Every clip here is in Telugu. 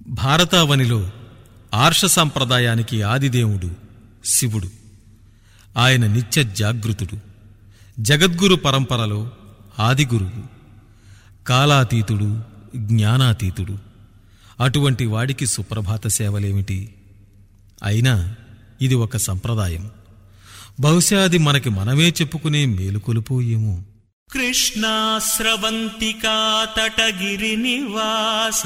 భారతావనిలో ఆర్ష సంప్రదాయానికి ఆదిదేవుడు శివుడు. ఆయన నిత్య జాగృతుడు, జగద్గురు పరంపరలో ఆదిగురువు, కాలాతీతుడు, జ్ఞానాతీతుడు. అటువంటి వాడికి సుప్రభాత సేవలేమిటి? అయినా ఇది ఒక సంప్రదాయం. బహుశా అది మనకి మనమే చెప్పుకునే మేలుకొలుపు ఏమో. కృష్ణా స్రవంతికా తటగిరి నివాస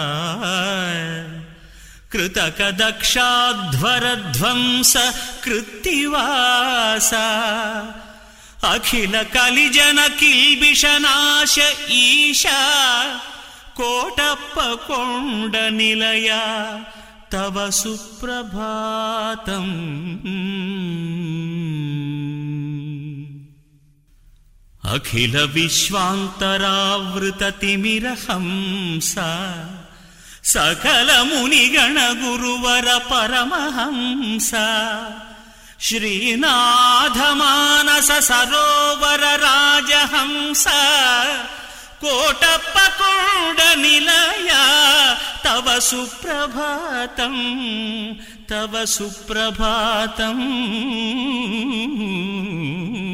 కృతక దక్షాధ్వర ధ్వంస కృత్తివాస అఖిల కలిజన కిల్బిషనాశ ఈశా కోటప్ప కొండ నిలయ తవ సుప్రభాతం. అఖిల విశ్వాంతరావృత తిమిరహంస సకల మునిగణ గురువర పరమహంస శ్రీనాథ మానస సరోవర రాజహంస కోటప్ప కొండ నిలయ తవ సుప్రభాతం తవ సుప్రభాతం.